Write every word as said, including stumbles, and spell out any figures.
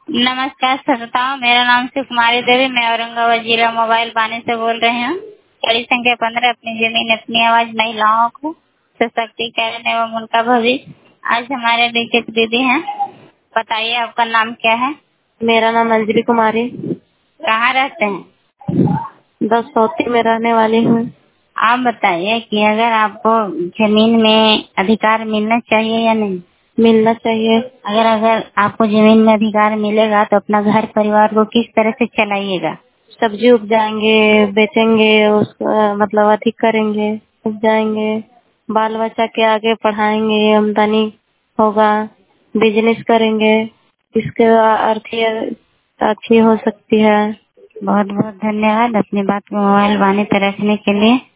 नमस्कार श्रोताओं, मेरा नाम शिव कुमारी देवी, मैं औरंगाबाद जिला मोबाइल बानी से बोल रही हूँ। कड़ी संख्या पंद्रह, अपनी जमीन अपनी आवाज, महिलाओं को सशक्तिकरण एवं उनका भविष्य। आज हमारे बीच एक दीदी हैं। बताइए आपका नाम क्या है? मेरा नाम अंजलि कुमारी। कहाँ रहते हैं? दसौती में रहने वाली हूँ। आप बताइए कि अगर आपको जमीन में अधिकार मिलना चाहिए या नहीं? मिलना चाहिए। अगर अगर आपको जमीन में अधिकार मिलेगा तो अपना घर परिवार को किस तरह से चलाइएगा? सब्जी उपजाएंगे, बेचेंगे, उसको मतलब अधिक करेंगे, उपजाएंगे, बाल बच्चा के आगे पढ़ाएंगे, आमदनी होगा, बिजनेस करेंगे, इसके अर्थ अच्छी हो सकती है। बहुत बहुत धन्यवाद अपनी बात को मोबाइल बानी पे रखने के लिए।